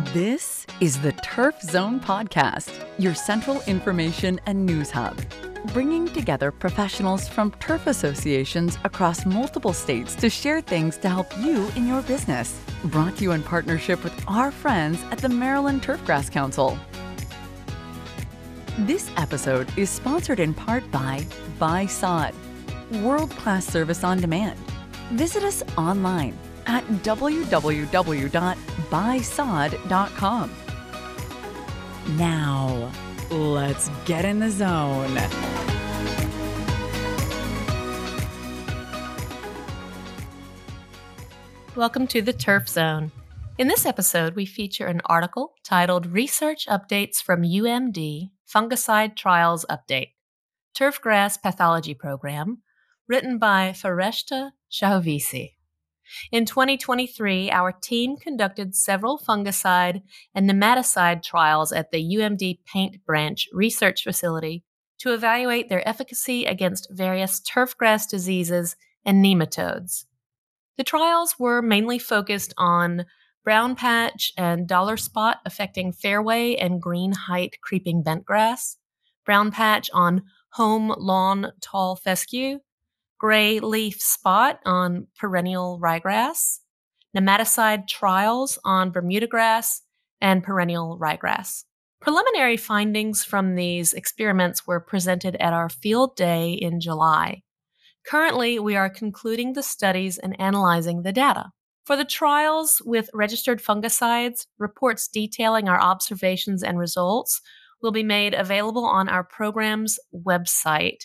This is the Turf Zone Podcast, your central information and news hub, bringing together professionals from turf associations across multiple states to share things to help you in your business. Brought to you in partnership with our friends at the Maryland Turfgrass Council. This episode is sponsored in part by Sod, world-class service on demand. Visit us online at www.buysod.com. Now, let's get in the zone. Welcome to the Turf Zone. In this episode, we feature an article titled Research Updates from UMD Fungicide Trials Update, Turfgrass Pathology Program, written by Fareshta Shahovisi. In 2023, our team conducted several fungicide and nematicide trials at the UMD Paint Branch Research Facility to evaluate their efficacy against various turfgrass diseases and nematodes. The trials were mainly focused on brown patch and dollar spot affecting fairway and green height creeping bentgrass, brown patch on home lawn tall fescue, gray leaf spot on perennial ryegrass, nematicide trials on Bermuda grass, and perennial ryegrass. Preliminary findings from these experiments were presented at our field day in July. Currently, we are concluding the studies and analyzing the data. For the trials with registered fungicides, reports detailing our observations and results will be made available on our program's website,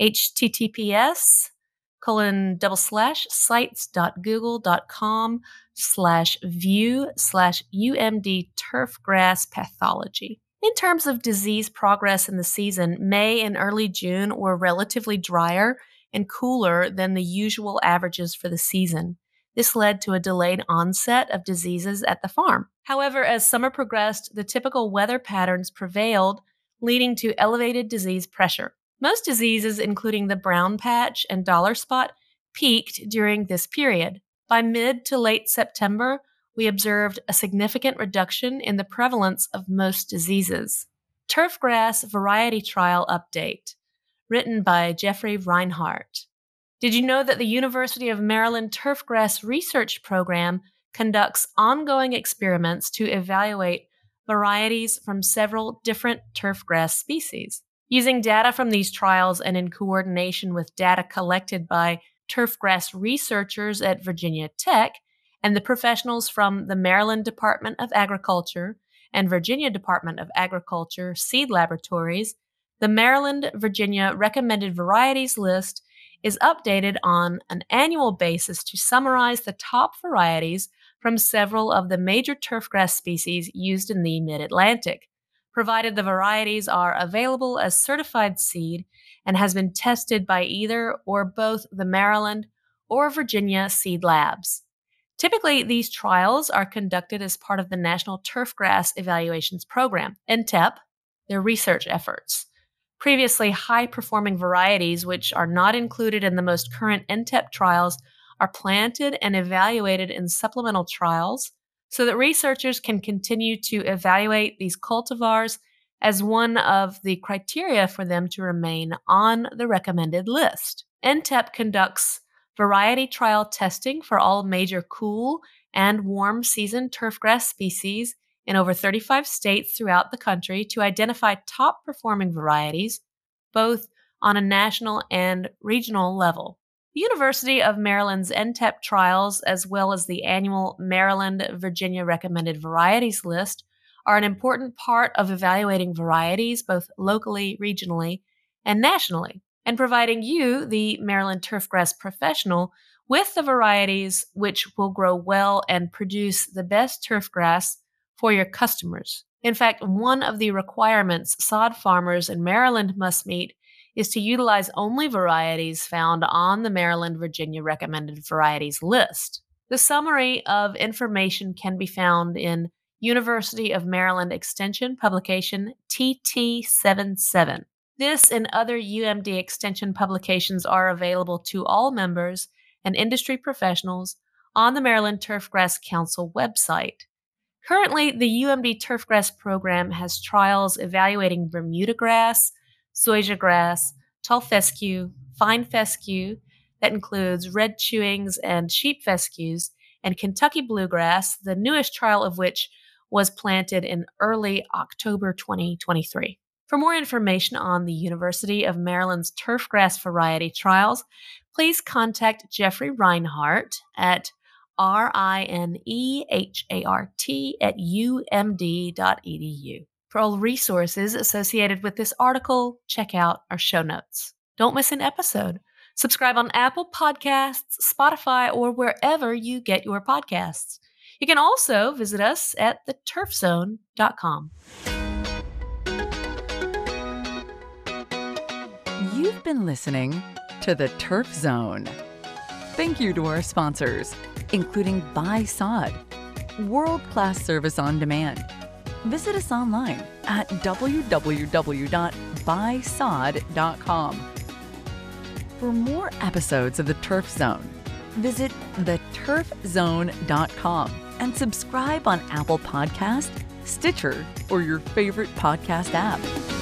https://sites.google.com/view/UMD turfgrass pathology. In terms of disease progress in the season, May and early June were relatively drier and cooler than the usual averages for the season. This led to a delayed onset of diseases at the farm. However, as summer progressed, the typical weather patterns prevailed, leading to elevated disease pressure. Most diseases, including the brown patch and dollar spot, peaked during this period. By mid to late September, we observed a significant reduction in the prevalence of most diseases. Turfgrass Variety Trial Update, written by Jeffrey Reinhardt. Did you know that the University of Maryland Turfgrass Research Program conducts ongoing experiments to evaluate varieties from several different turfgrass species? Using data from these trials and in coordination with data collected by turfgrass researchers at Virginia Tech and the professionals from the Maryland Department of Agriculture and Virginia Department of Agriculture seed laboratories, the Maryland-Virginia Recommended Varieties List is updated on an annual basis to summarize the top varieties from several of the major turfgrass species used in the Mid-Atlantic, provided the varieties are available as certified seed and has been tested by either or both the Maryland or Virginia seed labs. Typically, these trials are conducted as part of the National Turfgrass Evaluations Program, NTEP, their research efforts. Previously high-performing varieties, which are not included in the most current NTEP trials, are planted and evaluated in supplemental trials so that researchers can continue to evaluate these cultivars as one of the criteria for them to remain on the recommended list. NTEP conducts variety trial testing for all major cool and warm season turfgrass species in over 35 states throughout the country to identify top-performing varieties, both on a national and regional level. The University of Maryland's NTEP trials, as well as the annual Maryland-Virginia Recommended Varieties List, are an important part of evaluating varieties both locally, regionally, and nationally, and providing you, the Maryland turfgrass professional, with the varieties which will grow well and produce the best turfgrass for your customers. In fact, one of the requirements sod farmers in Maryland must meet is to utilize only varieties found on the Maryland-Virginia Recommended Varieties List. The summary of information can be found in University of Maryland Extension publication TT77. This and other UMD Extension publications are available to all members and industry professionals on the Maryland Turfgrass Council website. Currently, the UMD Turfgrass program has trials evaluating Bermuda grass, zoysia grass, tall fescue, fine fescue, that includes red chewings and sheep fescues, and Kentucky bluegrass, the newest trial of which was planted in early October 2023. For more information on the University of Maryland's turfgrass variety trials, please contact Jeffrey Reinhart at RINEHART@umd.edu. For all resources associated with this article, check out our show notes. Don't miss an episode. Subscribe on Apple Podcasts, Spotify, or wherever you get your podcasts. You can also visit us at theturfzone.com. You've been listening to The Turf Zone. Thank you to our sponsors, including Buy Sod, world-class service on demand. Visit us online at www.buysod.com. For more episodes of The Turf Zone, visit theturfzone.com and subscribe on Apple Podcast, Stitcher, or your favorite podcast app.